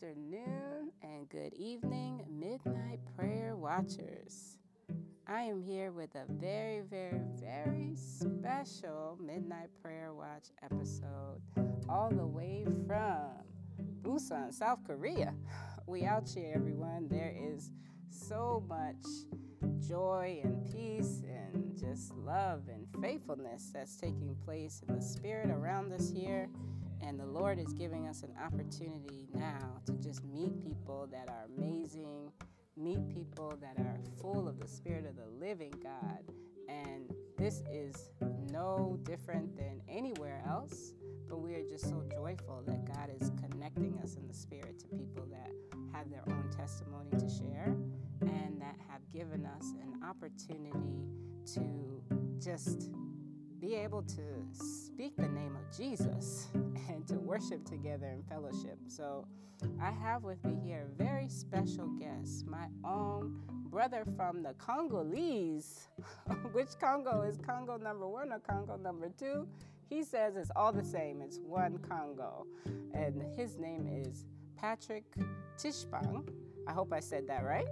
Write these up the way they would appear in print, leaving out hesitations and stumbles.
afternoon, and good evening, Midnight Prayer Watchers. I am here with a very, very, very special Midnight Prayer Watch episode, all the way from Busan, South Korea. We out here, everyone. There is so much joy and peace and just love and faithfulness that's taking place in the spirit around us here. And the Lord is giving us an opportunity now to just meet people that are amazing, meet people that are full of the Spirit of the living God. And this is no different than anywhere else, but we are just so joyful that God is connecting us in the Spirit to people that have their own testimony to share and that have given us an opportunity to just be able to speak the name of Jesus and to worship together in fellowship. So I have with me here a very special guest, my own brother from the Congolese. Which Congo? Is Congo number 1 or Congo number 2? He says it's all the same. It's one Congo. And his name is Patrick Tishbang. I hope I said that right.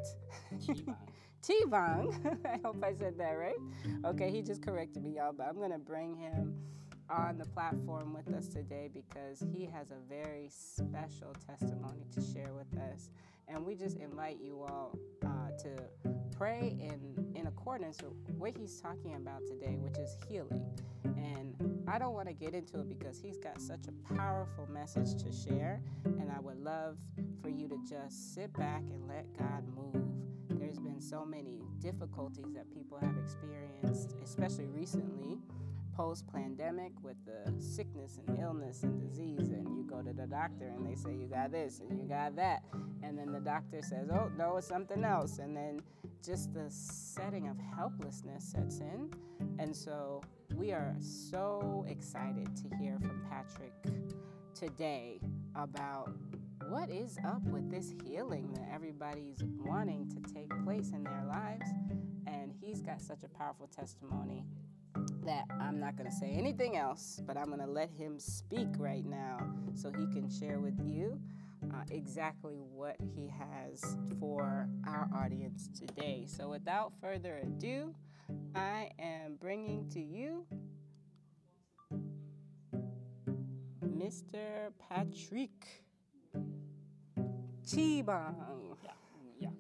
T-Vang. I hope I said that right. Okay, he just corrected me, y'all, but I'm going to bring him on the platform with us today because he has a very special testimony to share with us. And we just invite you all to pray in accordance with what he's talking about today, which is healing. And I don't want to get into it because he's got such a powerful message to share, and I would love for you to just sit back and let God move. There's been so many difficulties that people have experienced, especially recently, post-pandemic, with the sickness and illness and disease, and you go to the doctor and they say you got this and you got that, and then the doctor says, oh, no, it's something else, and then just the setting of helplessness sets in. And so we are so excited to hear from Patrick today about what is up with this healing that everybody's wanting to take place in their lives. And he's got such a powerful testimony that I'm not going to say anything else, but I'm going to let him speak right now so he can share with you exactly what he has for our audience today. So without further ado, I am bringing to you Mr. Patrick Tshibang. Yeah.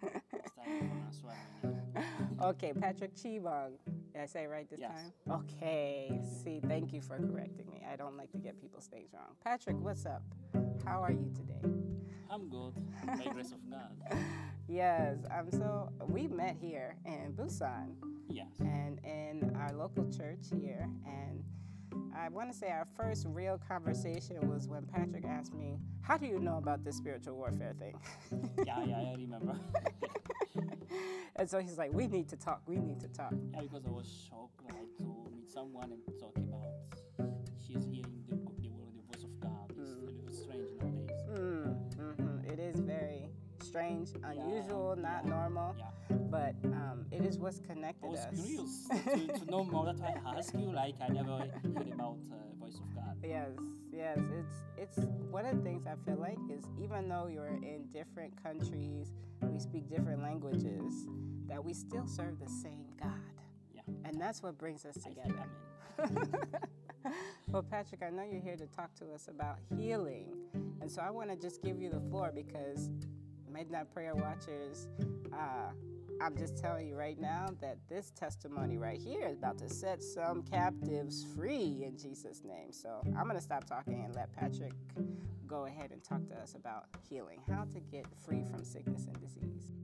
Okay, Patrick Tshibang. Did I say it right this Yes. time? Okay. See, thank you for correcting me. I don't like to get people's names wrong. Patrick, what's up? How are you today? I'm good, by grace of God. Yes, we met here in Busan Yes. and in our local church here, and I want to say our first real conversation was when Patrick asked me, how do you know about this spiritual warfare thing? Yeah, I remember. And so he's like, we need to talk. Yeah, because I was shocked, like, to meet someone and talk about she's hearing the word, the voice of God. It's a little strange nowadays. It is very strange, unusual, not normal, Yeah. but it is what's connected I was us. curious to know more. That's why I asked you, like, I never heard about voice of God. Yes, it's one of the things I feel like is even though you're in different countries, we speak different languages, that we still serve the same God. Yeah. And that's what brings us I together. Well, Patrick, I know you're here to talk to us about healing. And so I want to just give you the floor because Midnight Prayer Watchers, I'm just telling you right now that this testimony right here is about to set some captives free in Jesus' name. So I'm going to stop talking and let Patrick go ahead and talk to us about healing, how to get free from sickness and disease.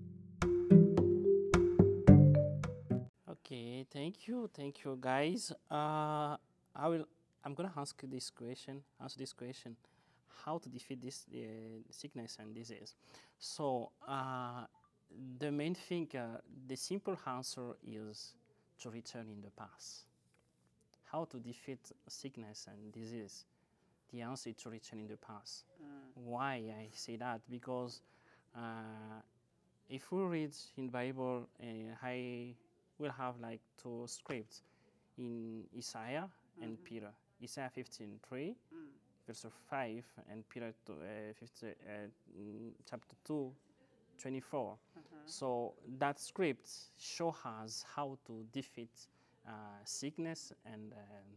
Okay, thank you, guys. I'm gonna answer this question. How to defeat this sickness and disease? So the main thing, the simple answer is to return in the past. How to defeat sickness and disease? The answer is to return in the past. Why I say that? Because if we read in Bible, I will have like two scripts in Isaiah and Peter. Isaiah 15:3, verse 5, and Peter chapter 2, 24. So that script show us how to defeat sickness and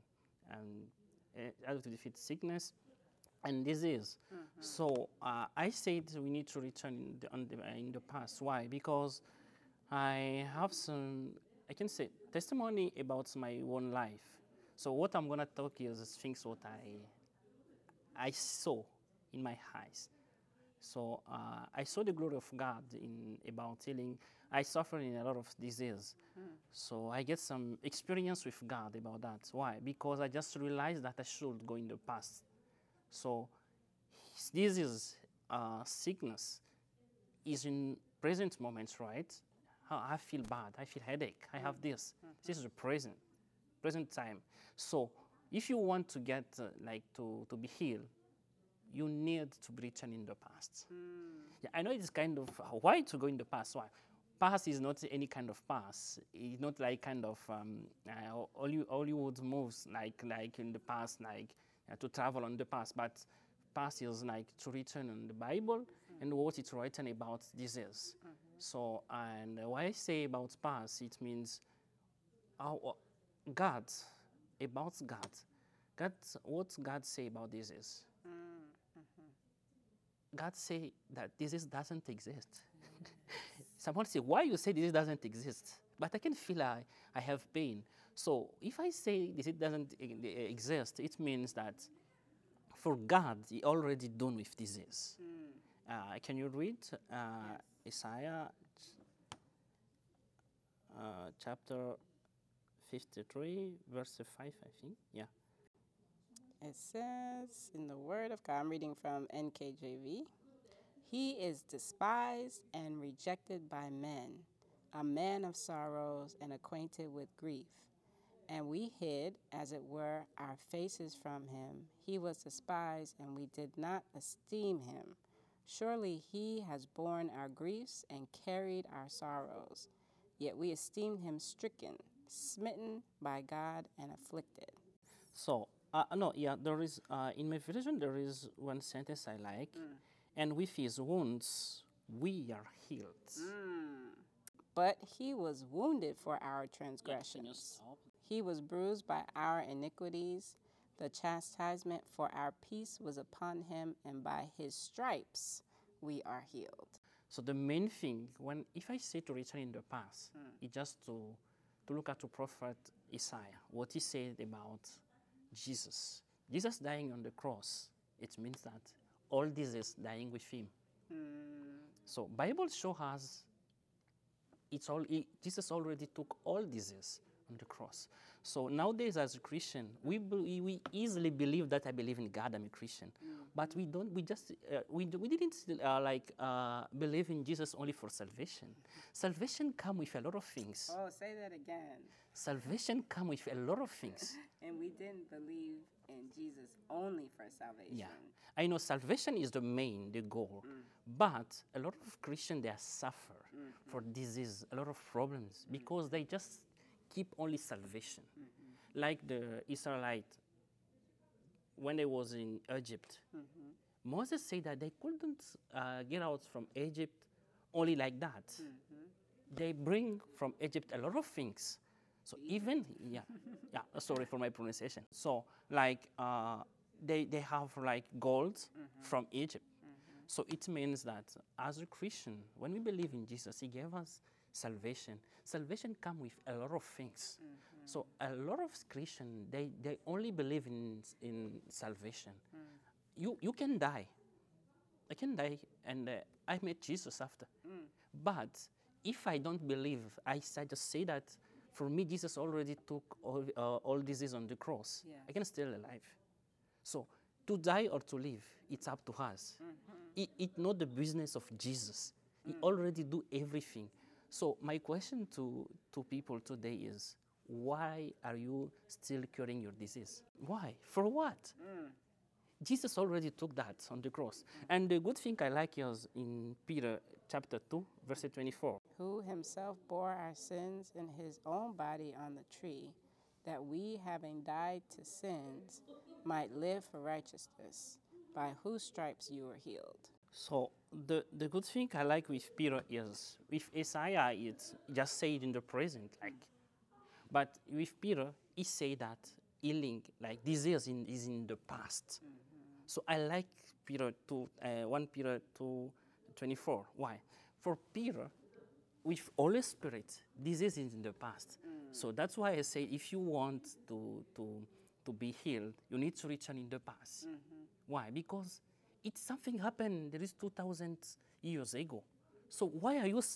how to defeat sickness and disease. So I said we need to return in the past. Why? Because I have some, I can say, testimony about my own life. So what I'm gonna talk is things what I saw in my eyes. So I saw the glory of God in about healing. I suffered in a lot of disease. So I get some experience with God about that. Why? Because I just realized that I should go in the past. So this is sickness is in present moments, right? I feel bad, I feel headache, I have this. This is the present time. So if you want to get like to be healed, you need to return in the past. Yeah, I know it's kind of why to go in the past. Why? Past is not any kind of past. It's not like kind of Hollywood moves like in the past, like to travel on the past. But past is like to return in the Bible and what it's written about disease. So and why I say about past, it means God, about God. What God say about disease. God say that disease doesn't exist. Someone say, why you say disease doesn't exist? But I can feel I have pain. So if I say disease doesn't exist, it means that for God, He already done with disease. Can you read Isaiah chapter 53, verse 5, I think? Yeah. It says in the Word of God, I'm reading from NKJV, He is despised and rejected by men, a man of sorrows and acquainted with grief. And we hid, as it were, our faces from him. He was despised, and we did not esteem him. Surely he has borne our griefs and carried our sorrows. Yet we esteemed him stricken, smitten by God, and afflicted. So, no, yeah, there is, in my version, there is one sentence I like. And with his wounds, we are healed. But he was wounded for our transgressions. He was bruised by our iniquities. The chastisement for our peace was upon him, and by his stripes we are healed. So the main thing, if I say to return in the past, it's just to look at the prophet Isaiah, what he said about Jesus. Jesus dying on the cross, it means that all disease dying with him. So Bible shows us Jesus already took all disease on the cross. So nowadays as a Christian, we easily believe that I believe in God, I'm a Christian. But we don't, we didn't believe in Jesus only for salvation. Salvation comes with a lot of things. Oh, say that again. Salvation comes with a lot of things. And we didn't believe in Jesus only for salvation. Yeah, I know salvation is the goal. But a lot of Christians, they suffer for disease, a lot of problems, because they just keep only salvation. Like the Israelites, when they was in Egypt, Moses said that they couldn't get out from Egypt only like that. They bring from Egypt a lot of things. So even, sorry for my pronunciation. So like they have like gold from Egypt. So it means that as a Christian, when we believe in Jesus, He gave us salvation. Salvation comes with a lot of things. So a lot of Christians, they only believe in salvation. You can die. I can die, and I met Jesus after. But if I don't believe, I just say that for me, Jesus already took all disease on the cross. Yes. I can still alive. So to die or to live, it's up to us. It's not the business of Jesus. He already do everything. So my question to people today is, why are you still curing your disease? Why? For what? Jesus already took that on the cross. And the good thing I like is in Peter chapter 2, verse 24. Who himself bore our sins in his own body on the tree, that we, having died to sins, might live for righteousness, by whose stripes you were healed. So the good thing I like with Peter is with Isaiah it's just said in the present, like, but with Peter he say that healing, like disease is in the past. So I like Peter 1 Peter 2:24. Why? For Peter, with Holy Spirit, disease is in the past. So that's why I say if you want to be healed, you need to return in the past. Why? Because it's something happened. There is 2,000 years ago. So why are you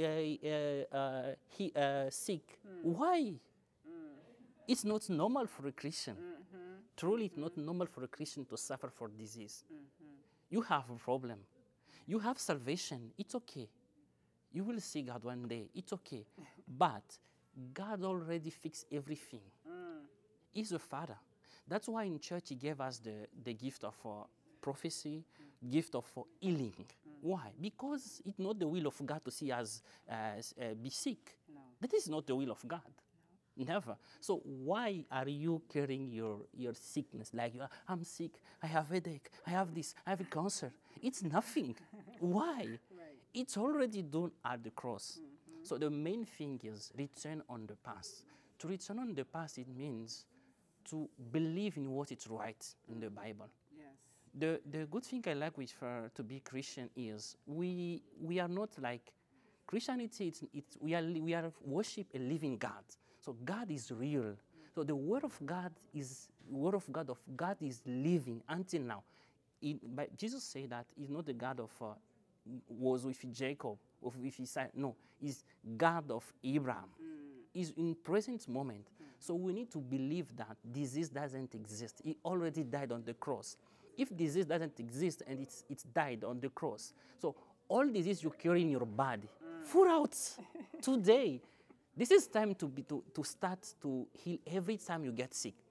sick? Why? It's not normal for a Christian. Truly, it's not normal for a Christian to suffer for disease. You have a problem. You have salvation. It's okay. You will see God one day. It's okay. But God already fixed everything. He's a Father. That's why in church he gave us the gift of prophecy, gift of healing. Why? Because it's not the will of God to see us be sick. No. That is not the will of God. Never. So why are you carrying your sickness? Like, I'm sick, I have headache, I have this, I have a cancer. It's nothing. Why? Right. It's already done at the cross. So the main thing is return on the past. To return on the past, it means to believe in what is right in the Bible. Yes. The good thing I like with to be Christian is we are not like Christianity. We are worship a living God. So God is real. So the word of God is living until now. But Jesus said that he's not the God of was with Jacob, or with Isaac. No, he's God of Abraham. He's in present moment. So we need to believe that disease doesn't exist. He already died on the cross. If disease doesn't exist and it's died on the cross, so all disease you carry in your body, put out today. This is time to start to heal every time you get sick.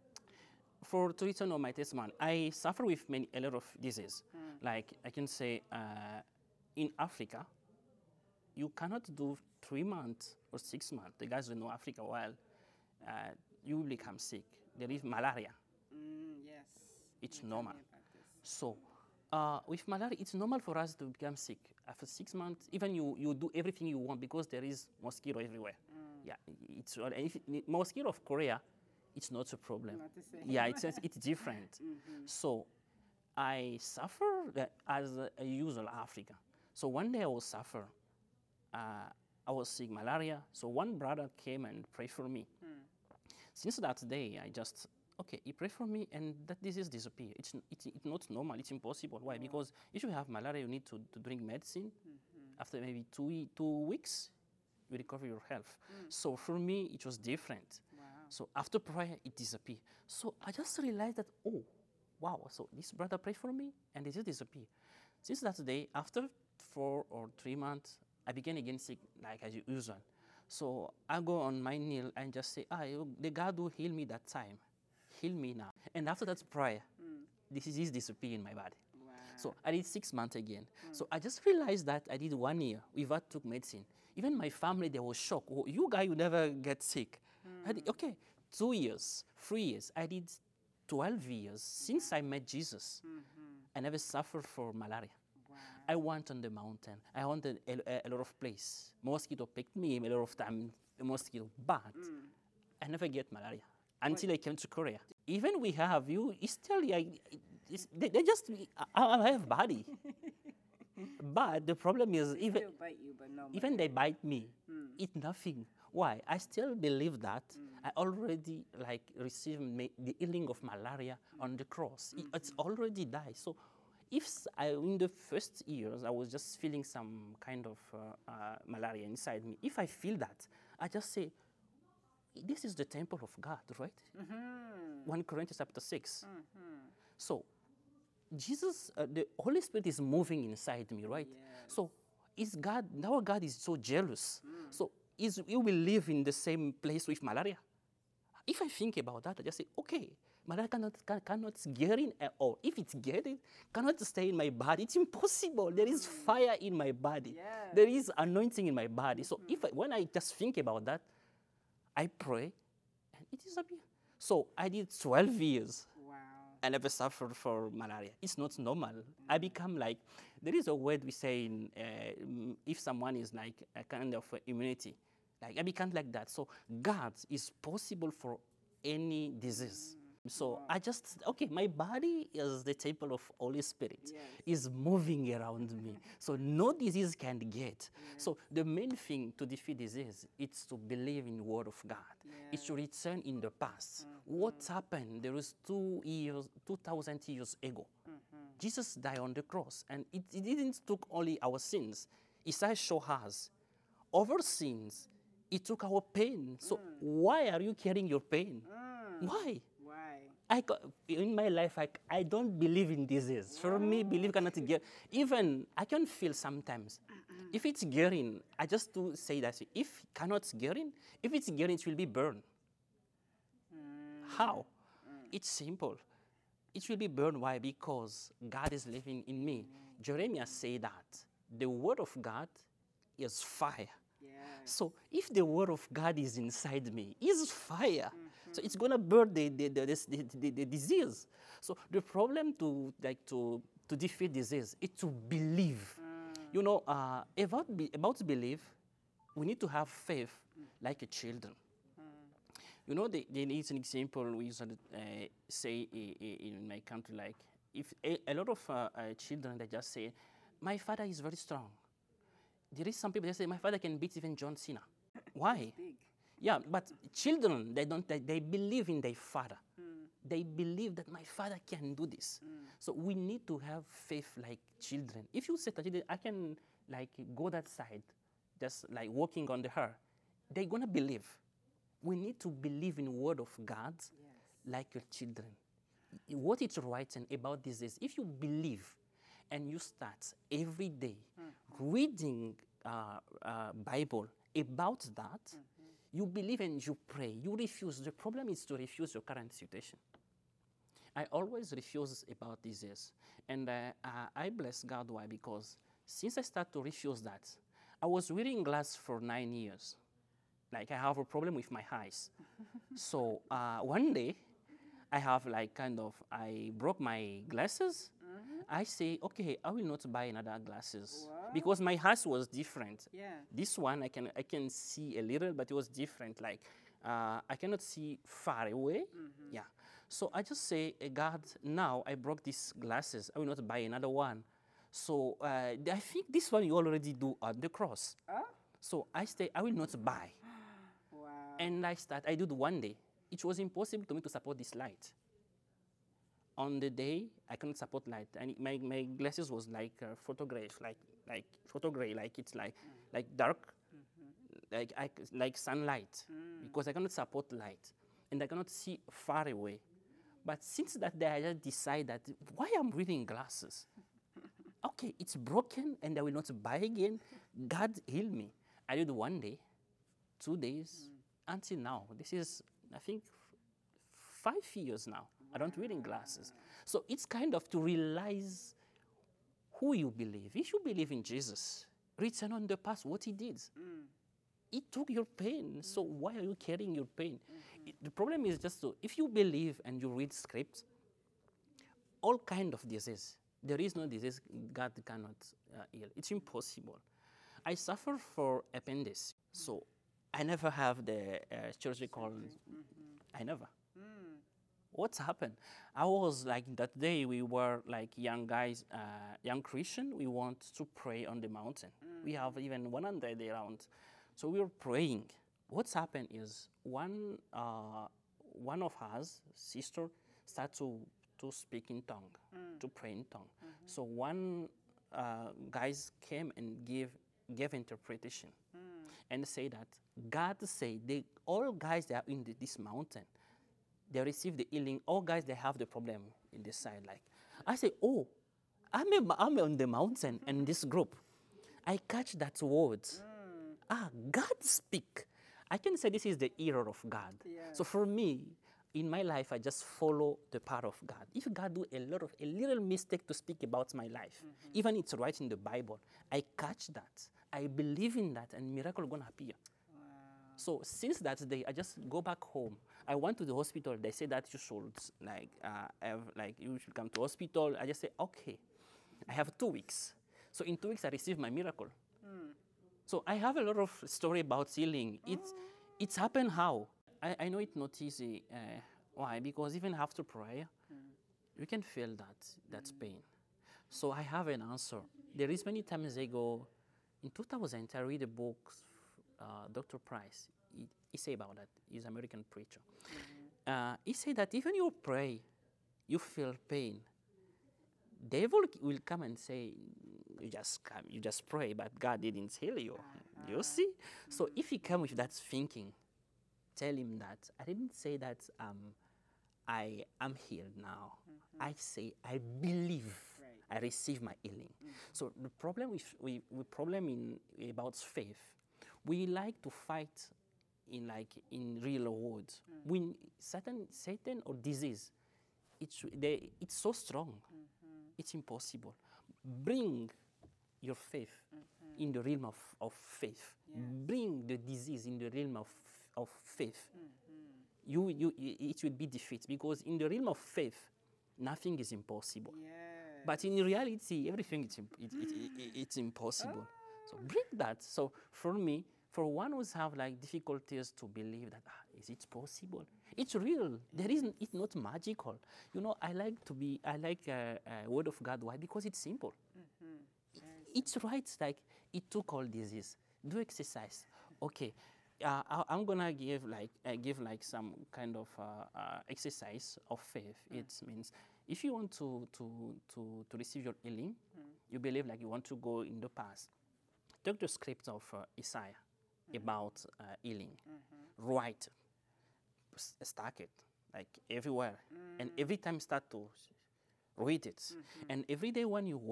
To return on my testimony, I suffer with a lot of disease. Like I can say, in Africa, you cannot do 3 months or 6 months. The guys who know Africa well, you will become sick. There is malaria. Yes. It's normal. So with malaria, it's normal for us to become sick. After 6 months, even you do everything you want because there is mosquito everywhere. Yeah, if mosquito of Korea, it's not a problem. Not the same. Yeah, it's different. So I suffer as a usual Africa. So one day I was suffer. I was sick malaria. So one brother came and prayed for me. Since that day, I just he prayed for me, and that disease disappeared. It's not normal. It's impossible. Why? Because if you have malaria, you need to drink medicine. After maybe 2 weeks, you recover your health. So for me, it was different. Wow. So after prayer, it disappeared. So I just realized that, oh, wow. So this brother prayed for me, and it just disappeared. Since that day, after 4 or 3 months, I began again sick, like as usual. So I go on my knee and just say, the God who healed me that time, heal me now. And after that prayer, this disease disappeared in my body. Wow. So I did 6 months again. So I just realized that I did 1 year without took medicine. Even my family, they were shocked. Oh, you guys, you never get sick. I did, 2 years, 3 years. I did 12 years since I met Jesus. I never suffered for malaria. Wow. I went on the mountain. I went a lot of places. Mosquito picked me a lot of time, mosquito, but I never get malaria until I came to Korea. Even we have you, it's still they just I have body. But the problem is They still bite you, but no even they bite me, it's nothing. Why? I still believe that I already received the healing of malaria on the cross. It's already died. So if in the first years I was just feeling some kind of malaria inside me, if I feel that, I just say, this is the temple of God, right? 1 Corinthians chapter 6. So Jesus, the Holy Spirit is moving inside me, right? Yes. So our God is so jealous. So he will live in the same place with malaria. If I think about that, I just say, okay, malaria cannot get in at all. If it's getting, cannot stay in my body. It's impossible. There is fire in my body. Yes. There is anointing in my body. So when I just think about that, I pray, and It is a So I did 12 years. Wow. I never suffered for malaria. It's not normal. I become like, there is a word we say in, if someone is like a kind of immunity, like I become like that. So God is possible for any disease. So I just, okay, my body is the temple of Holy Spirit, Yes. is moving around me. So no disease can get. So the main thing to defeat disease is to believe in the word of God. It's to return in the past. What happened? There was 2,000 years ago. Jesus died on the cross, and it didn't took only our sins. Isaiah show us our sins. It took our pain. So why are you carrying your pain? Why? Why? In my life, I don't believe in disease. For me, belief cannot get. Even I can feel sometimes. If it's getting, I just to say that if cannot getting, if it's getting, it will be burned. How? It's simple. It will be burned. Why? Because God is living in me. Jeremiah said that the word of God is fire. Yeah. So if the word of God is inside me, it's fire. So it's gonna burn the disease. So the problem to defeat disease is to believe. You know, about belief, we need to have faith like a children. You know, there is an example we usually say in my country, like if a lot of children, they just say, my father is very strong. There is some people that say, my father can beat even John Cena. Why? Big. Yeah, but children, they believe in their father. They believe that my father can do this. So we need to have faith like children. If you say that I can like go that side, just like walking on the earth, they're gonna believe. We need to believe in the word of God like your children. What it's written about this is, if you believe and you start every day reading Bible about that, you believe and you pray, you refuse. The problem is to refuse your current situation. I always refuse about disease. And I bless God. Why? Because since I started to refuse that, I was wearing glass for 9 years. Like I have a problem with my eyes. So one day, I have like I broke my glasses. I say, okay, I will not buy another glasses. What? Because my eyes was different. Yeah. This one, I can see a little, but it was different. Like, I cannot see far away. Yeah. So I just say, God, now I broke these glasses. I will not buy another one. So I think this one you already do at the cross. Oh? So I say, I will not buy. Wow. And I did one day. It was impossible to me to support this light. On the day, I couldn't support light. And my glasses was like photograph, like photo gray, like it's like dark, like sunlight, because I cannot support light, and I cannot see far away. But since that day, I just decided that why I'm reading glasses. Okay, it's broken, and I will not buy again. God healed me. I did one day, 2 days, until now. This is, I think, 5 years now. I don't read in glasses. So it's kind of to realize who you believe. If you believe in Jesus, return on the past, what he did. He took your pain. So why are you carrying your pain? The problem is just if you believe and you read scripts, all kind of disease. There is no disease God cannot heal. It's impossible. I suffer for appendix. So I never have the surgical. I never. What's happened? I was like, that day we were like young guys, young Christian, we want to pray on the mountain. We have even 100 around. So we were praying. What's happened is one of us, sister, started to speak in tongue, to pray in tongue. So one guys came and gave interpretation and say that God say all guys that are in this mountain, they receive the healing. All guys, they have the problem in this side. Like, I say, oh, I'm on the mountain in this group. I catch that word. God speak. I can say this is the ear of God. Yeah. So for me, in my life, I just follow the part of God. If God do a little mistake to speak about my life, even it's right in the Bible, I catch that. I believe in that, and miracle gonna appear. Wow. So since that day, I just go back home. I went to the hospital. They said that you should you should come to hospital. I just say, okay, I have 2 weeks. So in 2 weeks, I received my miracle. So I have a lot of story about healing. It's happened how? I know it's not easy. Why? Because even after prayer, you can feel that pain. So I have an answer. There is many times ago, in 2000, I read a book, Dr. Price. He say about that. He's an American preacher. He said that even you pray, you feel pain. Devil will come and say, you just pray, but God didn't heal you. You see? So if he come with that thinking, tell him that I didn't say that I am healed now. I say I believe I receive my healing. So the problem about faith, we like to fight in real world. When Satan or disease, it's so strong. It's impossible. Bring your faith in the realm of faith. Bring the disease in the realm of faith. It will be defeat, because in the realm of faith, nothing is impossible. But in reality, everything it's impossible. So bring that. So for me, for one who have difficulties to believe that is it possible? It's real. It's not magical. I like Word of God. Why? Because it's simple. It's right. It took all disease. Do exercise. Okay. I'm gonna give some kind of exercise of faith. It means if you want to receive your healing, you believe you want to go in the past. Take the script of Isaiah about healing. Write, stack it everywhere, and every time start to read it. And every day when you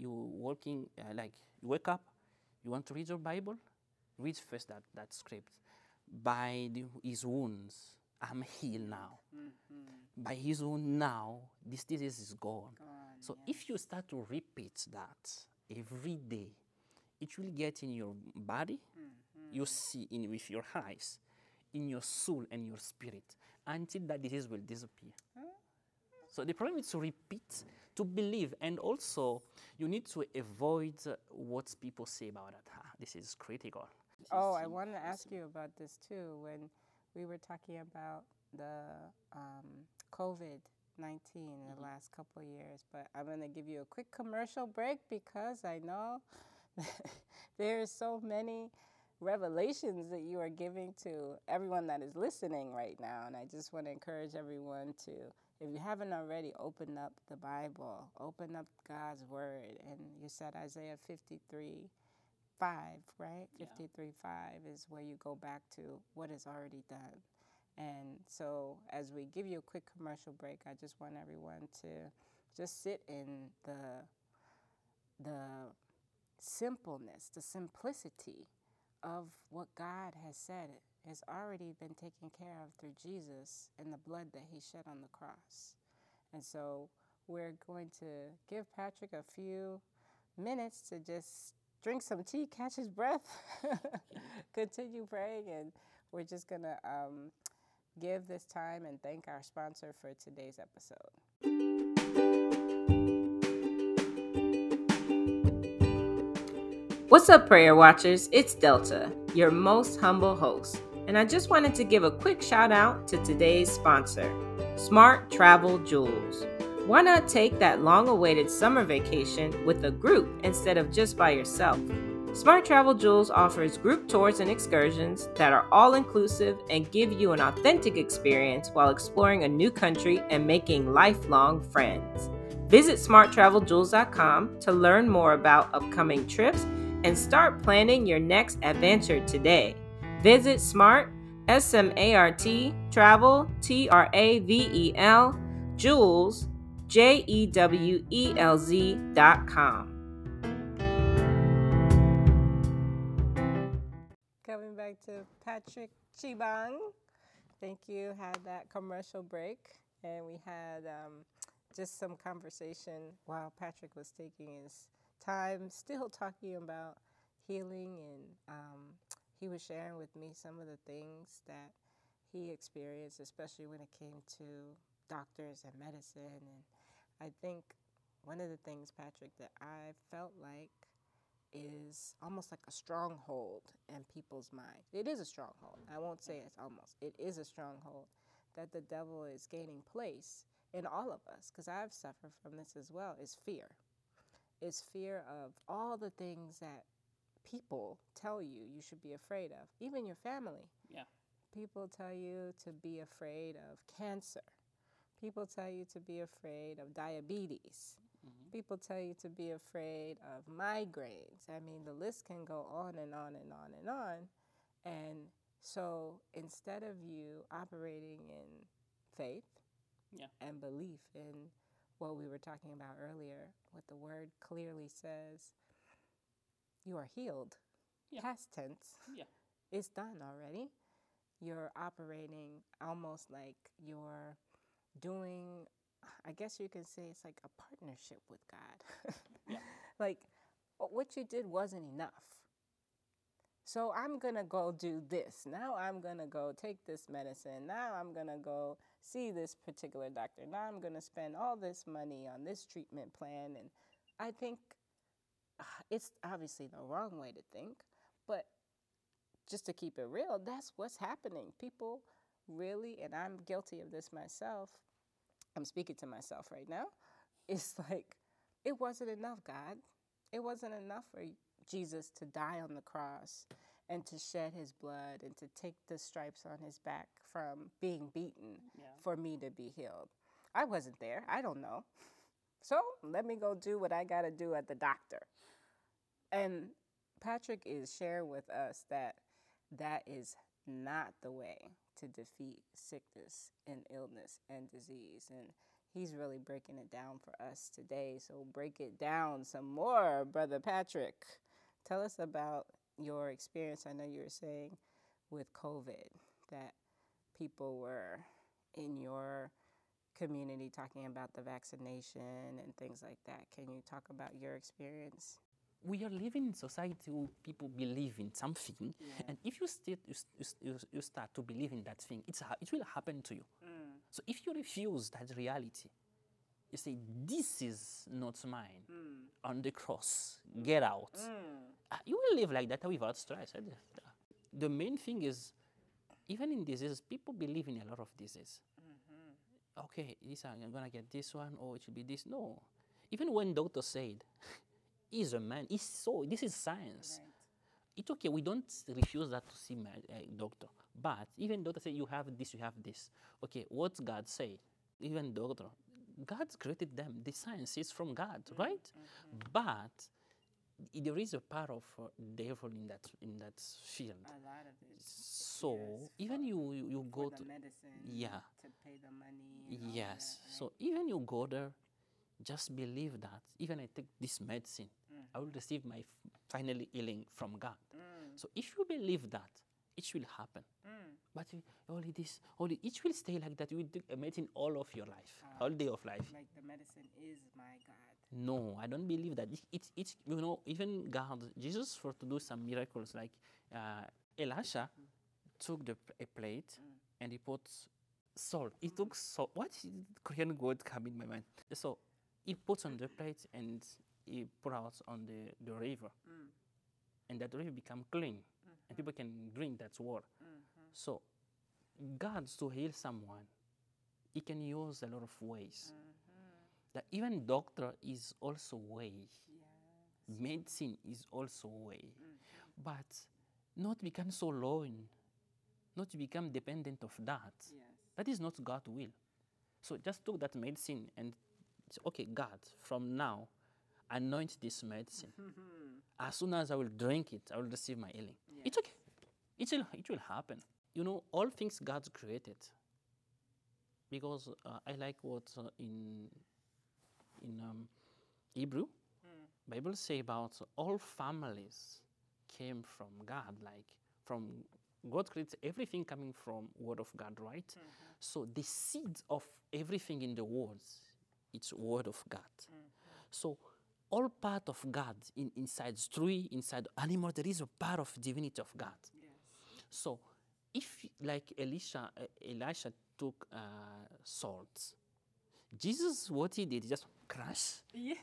wake up, you want to read your Bible, read first that script. By his wounds, I'm healed now. By his wound now, this disease is gone. So if you start to repeat that every day, it will get in your body. You see with your eyes, in your soul and your spirit, until that disease will disappear. So the problem is to repeat, to believe, and also you need to avoid what people say about that. This is critical. Oh, I wanted to ask you about this too. When we were talking about the COVID-19 in the last couple of years, but I'm going to give you a quick commercial break because I know there are so many revelations that you are giving to everyone that is listening right now. And I just want to encourage everyone to, if you haven't already, open up the Bible, open up God's Word. And you said Isaiah 53:5, right? Yeah. 53:5 is where you go back to what is already done. And so as we give you a quick commercial break, I just want everyone to just sit in the simpleness, the simplicity of what God has said has already been taken care of through Jesus and the blood that he shed on the cross. And so we're going to give Patrick a few minutes to just drink some tea, catch his breath, continue praying, and we're just going to give this time and thank our sponsor for today's episode. What's up, Prayer Watchers? It's Delta, your most humble host, and I just wanted to give a quick shout out to today's sponsor, Smart Travel Jewels. Why not take that long-awaited summer vacation with a group instead of just by yourself? Smart Travel Jewels offers group tours and excursions that are all-inclusive and give you an authentic experience while exploring a new country and making lifelong friends. Visit smarttraveljewels.com to learn more about upcoming trips and start planning your next adventure today. Visit Smart, S-M-A-R-T, Travel, T-R-A-V-E-L, Jewels, Jewelz.com. Coming back to Patrick Chibang. Thank you. Had that commercial break, and we had just some conversation while Patrick was taking his time, still talking about healing, and he was sharing with me some of the things that he experienced, especially when it came to doctors and medicine. And I think one of the things, Patrick, that I felt like is almost like a stronghold in people's mind. It is a stronghold. I won't say it's almost. It is a stronghold that the devil is gaining place in all of us, because I've suffered from this as well, is fear. It's fear of all the things that people tell you should be afraid of, even your family. Yeah. People tell you to be afraid of cancer. People tell you to be afraid of diabetes. People tell you to be afraid of migraines. I mean, the list can go on and on and on and on. And so instead of you operating in faith and belief in what we were talking about earlier, what the word clearly says, you are healed. Past tense. It's done already. You're operating almost like you're doing, I guess you can say it's like a partnership with God. Like what you did wasn't enough. So I'm going to go do this. Now I'm going to go take this medicine. Now I'm going to go see this particular doctor. Now I'm going to spend all this money on this treatment plan. And I think it's obviously the wrong way to think, but just to keep it real, that's what's happening. People really, and I'm guilty of this myself, I'm speaking to myself right now, it's like, it wasn't enough, God. It wasn't enough for Jesus to die on the cross and to shed his blood and to take the stripes on his back from being beaten for me to be healed. I wasn't there. I don't know. So let me go do what I got to do at the doctor. And Patrick is sharing with us that that is not the way to defeat sickness and illness and disease. And he's really breaking it down for us today. So break it down some more, Brother Patrick. Tell us about your experience. I know you were saying with COVID that people were in your community talking about the vaccination and things like that. Can you talk about your experience? We are living in society where people believe in something, and if you start to believe in that thing, it will happen to you. So if you refuse that reality, you say, this is not mine, on the cross, get out. You will live like that without stress. The main thing is, even in diseases, people believe in a lot of diseases. Okay, I'm going to get this one, or it should be this. No. Even when doctors said, he's a man, this is science. Right. It's okay, we don't refuse that to see my doctor. But even doctor say, you have this, you have this. Okay, what God say? Even doctor, God created them. The science is from God, right? But there is a part of devil in that field. A lot of it. So even you go to the medicine, to pay the money. Yes. That, right? So even you go there, just believe that even I take this medicine, I will receive my final healing from God. So if you believe that, it will happen. But only this, it will stay like that. You will take a medicine all of your life, all day of life. Like the medicine is my God. No, I don't believe that. It's even God, Jesus, for to do some miracles, like Elisha took a plate and he put salt. He took salt. What Korean word come in my mind? So he puts on the plate and he put out on the river. And that river become clean. And people can drink that water. So God, to heal someone, he can use a lot of ways. That even doctor is also way. Medicine is also way. But not become so alone, not to become dependent of that. That is not God's will. So just took that medicine and say, okay, God, from now, anoint this medicine. As soon as I will drink it, I will receive my healing. It's okay. It will happen. All things God created. Because I like what in Hebrew, Bible say about all families came from God, like from God creates everything coming from word of God, right? So the seed of everything in the world, it's word of God. So all part of God inside tree, inside animal, there is a part of divinity of God. So if like Elisha took salt, Jesus, what he did, he just crush. Yeah.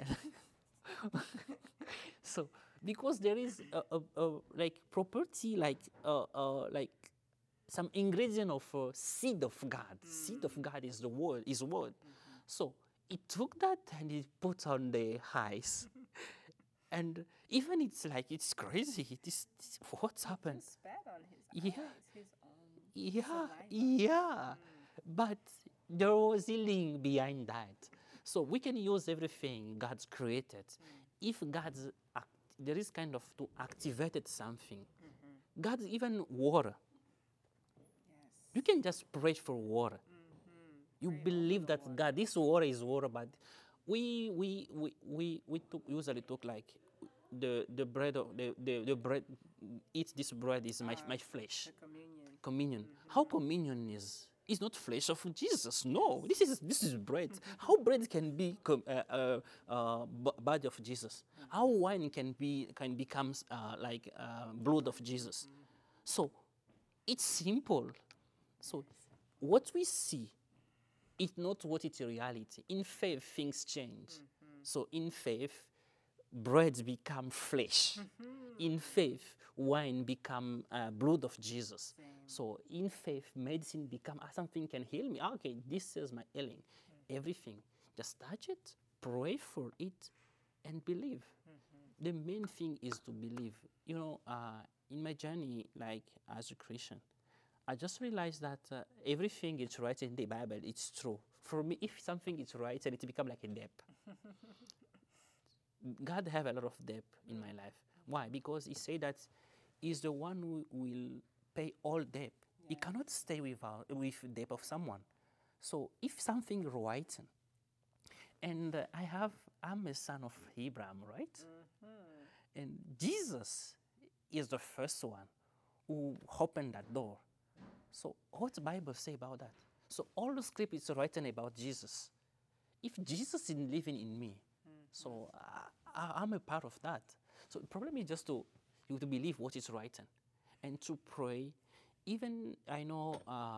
So because there is a like property like some ingredient of seed of God. Seed of God is the word, is word. So he took that and he put on the eyes. And even it's crazy. This what's happened? Just spat on his Yeah. eyes, his own Yeah, saliva. yeah. But there was healing behind that. So we can use everything God's created. If there is kind of to activate something. God's even water. Yes. You can just pray for water. You believe that God, this water is water, but we usually took like the bread of the bread, eat this bread is my flesh. The communion. Communion. How communion is not flesh of Jesus. No, this is bread. How bread can be body of Jesus? How wine can become like blood of Jesus? So it's simple. So what we see is not what it's reality. In faith, things change. So in faith, bread become flesh. In faith, wine become blood of Jesus. So in faith, medicine become something can heal me. Okay, this is my healing. Everything, just touch it, pray for it, and believe. The main thing is to believe. You know, in my journey, like as a Christian, I just realized that everything is right in the Bible. It's true. For me, if something is right, and it become like a debt. God have a lot of debt in my life. Why? Because he said that he's the one who will pay all debt. He cannot stay with debt of someone. So if something right, and I'm a son of Abraham, right? And Jesus is the first one who opened that door. So what the Bible say about that? So all the script is written about Jesus. If Jesus is living in me, so I'm a part of that. So the problem is just to believe what is written and to pray. Even I know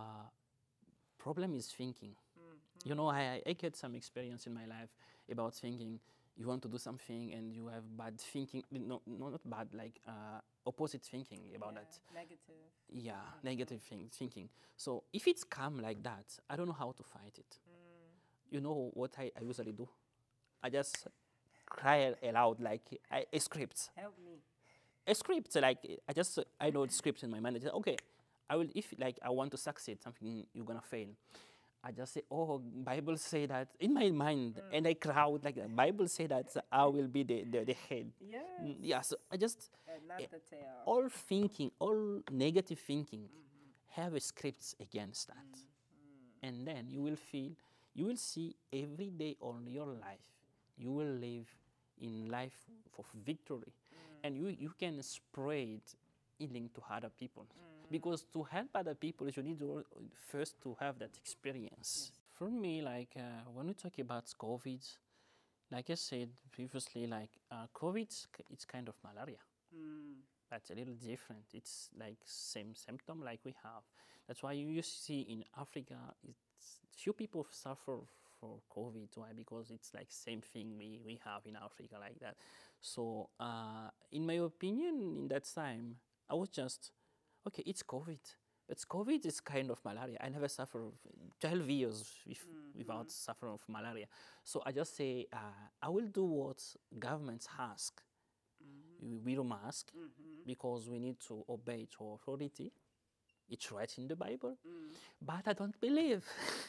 problem is thinking. You know, I get some experience in my life about thinking. You want to do something and you have bad thinking, no, not bad, like opposite thinking about that. Negative. Yeah, negative thinking. So if it's calm like that, I don't know how to fight it. You know what I usually do? I just cry aloud like a script. Help me. A script, like I know the script in my mind. I just, okay, I will, if like I want to succeed, something you're gonna fail. I just say, oh, Bible say that in my mind, and I crowd like the Bible say that I will be the head. Yes. Yeah, so I just And not the tail. all thinking, all negative thinking, have a script against that, and then you will see every day on your life, you will live in life of victory, and you can spread healing to other people. Because to help other people, you need first to have that experience. Yes. For me, like when we talk about COVID, like I said previously, like COVID, it's kind of malaria. That's a little different. It's like same symptom like we have. That's why you see in Africa, it's few people suffer for COVID. Why? Because it's like same thing we have in Africa like that. So in my opinion, in that time, I was just, okay, it's COVID, but COVID is kind of malaria. I never suffered 12 years without suffering of malaria. So I just say, I will do what governments ask. We wear mask because we need to obey to authority. It's right in the Bible, but I don't believe.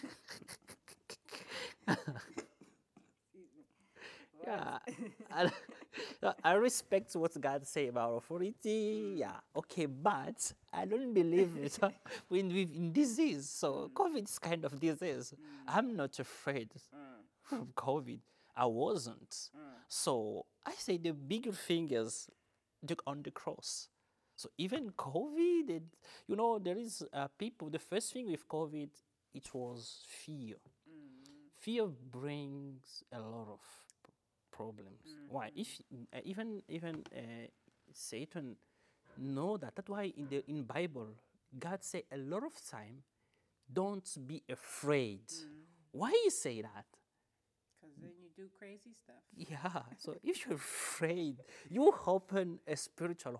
Yeah, I respect what God say about authority. Yeah, okay, but I don't believe it in disease. So COVID is kind of disease. I'm not afraid of COVID. I wasn't. So I say the bigger thing is on the cross. So even COVID, you know, there is people. The first thing with COVID, it was fear. Fear brings a lot of problems. Why? If even Satan know that. That's why in Bible, God say a lot of time, don't be afraid. Why you say that? Because then you do crazy stuff. Yeah, so if you're afraid, you open a spiritual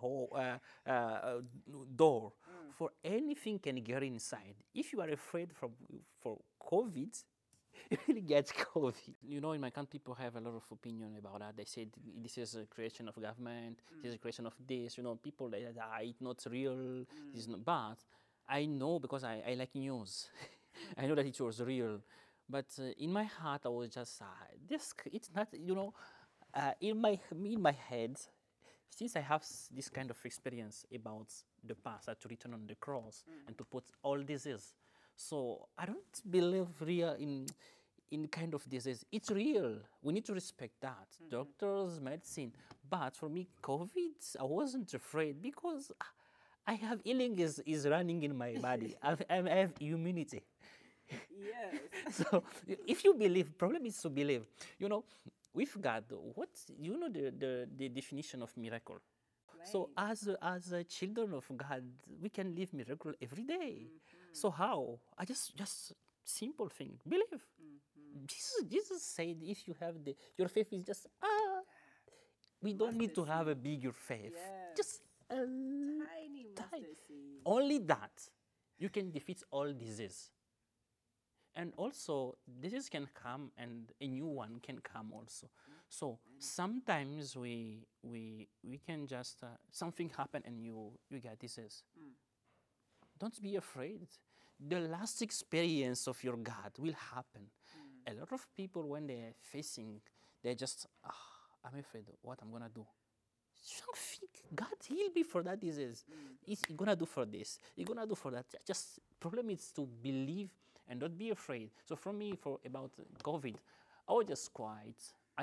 door for anything can get inside. If you are afraid for COVID, you will get COVID. You know, in my country, people have a lot of opinion about that. They say this is a creation of government, this is a creation of this. You know, people that it's not real, this is not. But I know because I like news. I know that it was real. But in my heart, I was just, it's not, you know, in my head, since I have this kind of experience about the past, to return on the cross and to put all disease. So I don't believe real in kind of disease. It's real. We need to respect that. Doctors, medicine. But for me, COVID, I wasn't afraid because I have healing is running in my body. I have immunity. Yes. So if you believe, problem is to believe. You know, with God, what you know the definition of miracle. So as a children of God, we can live miracle every day. So how? I just simple thing. Believe. Jesus said if you have your faith is just we don't need to have a bigger faith. Yes. Just Tiny mustard seed. only that you can defeat all disease. And also, disease can come and a new one can come also. So sometimes we can just, something happen and you get disease. Don't be afraid. The last experience of your God will happen. A lot of people, when they're facing, they just, I'm afraid what I'm going to do. Don't think God heal me for that disease. He's going to do for this. He's going to do for that. Just problem is to believe and don't be afraid. So for me, for about COVID, I was just quiet.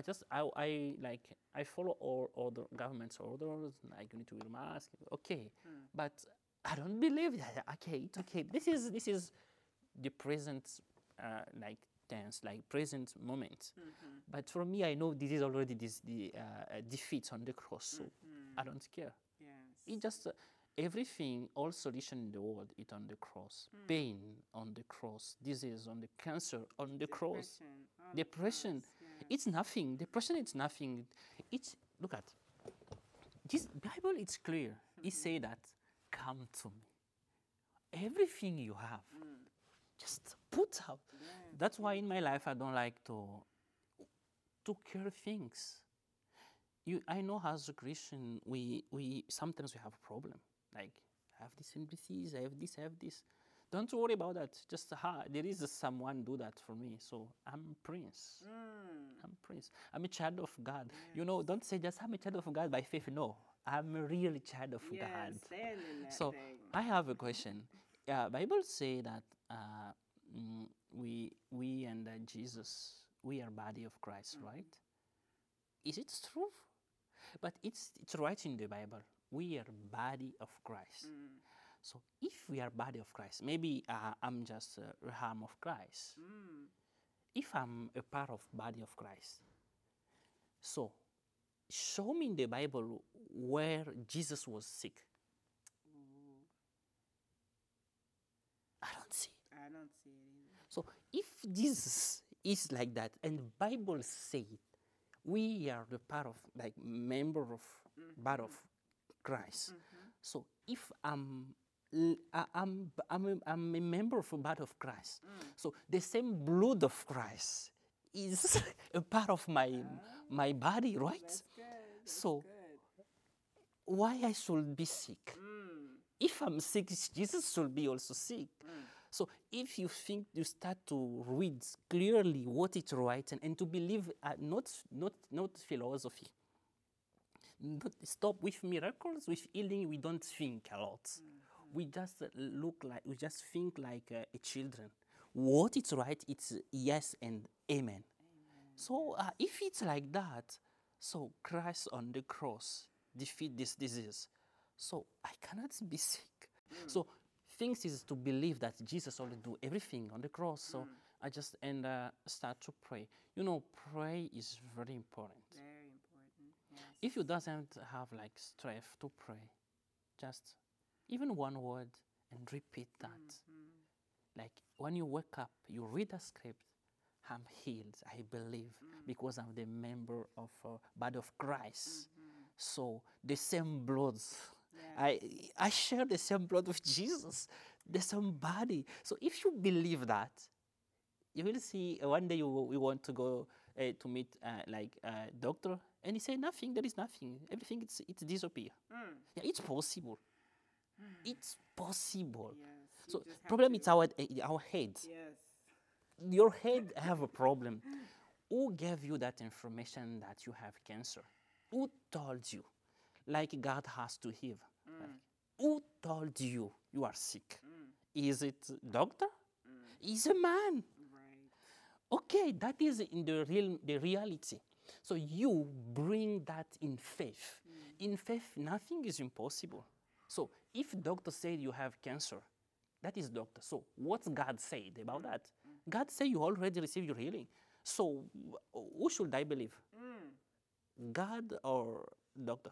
I follow all the government's orders, like you need to wear a mask. Okay, but I don't believe that. Okay, it's okay. This is the present, like tense, like present moment. But for me, I know this is already the defeat on the cross. So I don't care. Yes. It just everything, all solution in the world, is on the cross. Pain on the cross, disease on the cancer on the cross, depression. Yeah. It's nothing. Depression is nothing. It's look at this Bible. It's clear. It say that come to me. Everything you have, just put out. Yeah. That's why in my life I don't like to care things. I know as a Christian, we sometimes we have a problem. Like, I have this disease, I have this. Don't worry about that. Just, there is someone do that for me. So I'm Prince. I'm Prince. I'm a child of God. Yes. You know, don't say just I'm a child of God by faith. No, I'm a really child of God. Stand in that So thing. I have a question. Bible say that we and Jesus, we are body of Christ, right? Is it true? But it's right in the Bible. We are body of Christ. So if we are body of Christ, maybe I'm just a arm of Christ. If I'm a part of body of Christ, so show me in the Bible where Jesus was sick. I don't see. I don't see it either. So if Jesus is like that, and the Bible say we are the part of, like, member of body of Christ. So if I'm a member of the body of Christ. So the same blood of Christ is a part of my body, right? That's good. That's So good. why I should be sick? If I'm sick, Jesus should be also sick. So if you think you start to read clearly what it's written and to believe, not philosophy. Not stop with miracles, with healing. We don't think a lot. We just we just think like a children. What is right, it's yes and amen. So if it's like that, so Christ on the cross defeat this disease. So I cannot be sick. So things is to believe that Jesus already do everything on the cross. So I just start to pray. You know, pray is very important. Very important. Yes. If you doesn't have like strength to pray, just even one word and repeat that. Like when you wake up, you read the script. I'm healed, I believe, because I'm the member of body of Christ. So the same blood. I share the same blood with Jesus, the same body. So if you believe that, you will see one day you want to go to meet doctor, and he say nothing. There is nothing. Everything it's disappear. Yeah, it's possible. It's possible. Yes, so problem is our head. Yes. Your head have a problem. Who gave you that information that you have cancer? Who told you? Like God has to heal. Like, who told you you are sick? Is it doctor? Is a man. Right. Okay, that is in the reality. So you bring that in faith. In faith, nothing is impossible. So if doctor said you have cancer, that is doctor. So what's God said about that? God said you already received your healing. So who should I believe? God or doctor?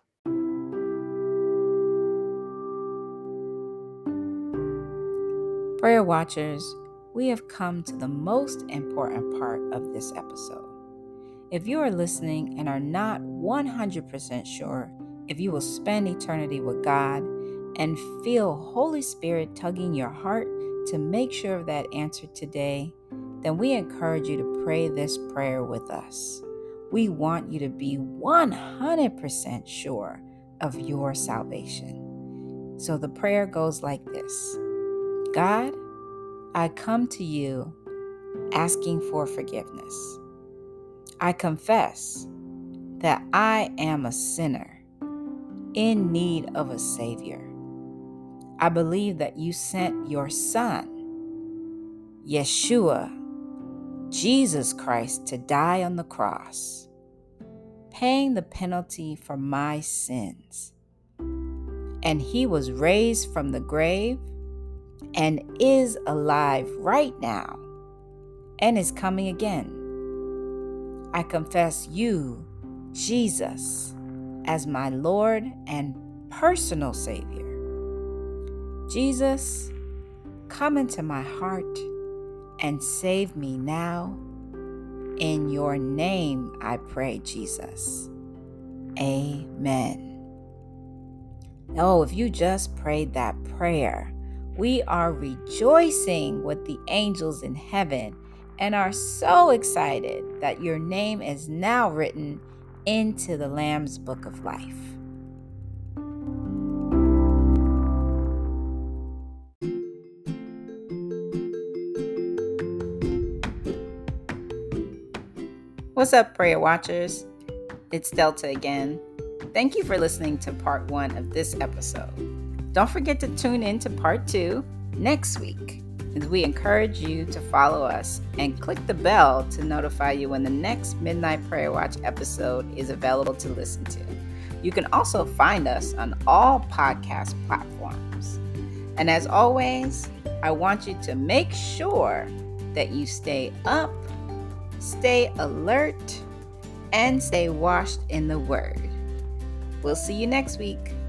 Prayer Watchers, we have come to the most important part of this episode. If you are listening and are not 100% sure if you will spend eternity with God and feel Holy Spirit tugging your heart to make sure of that answer today, then we encourage you to pray this prayer with us. We want you to be 100% sure of your salvation. So the prayer goes like this. God, I come to you asking for forgiveness. I confess that I am a sinner in need of a Savior. I believe that you sent your Son, Yeshua, Jesus Christ, to die on the cross, paying the penalty for my sins. And he was raised from the grave and is alive right now and is coming again. I confess you, Jesus, as my Lord and personal Savior. Jesus, come into my heart and save me now. In your name I pray, Jesus. Amen. Oh, if you just prayed that prayer, we are rejoicing with the angels in heaven and are so excited that your name is now written into the Lamb's Book of Life. What's up, Prayer Watchers? It's Delta again. Thank you for listening to part 1 of this episode. Don't forget to tune in to part 2 next week, as we encourage you to follow us and click the bell to notify you when the next Midnight Prayer Watch episode is available to listen to. You can also find us on all podcast platforms. And as always, I want you to make sure that you stay up, stay alert, and stay washed in the Word. We'll see you next week.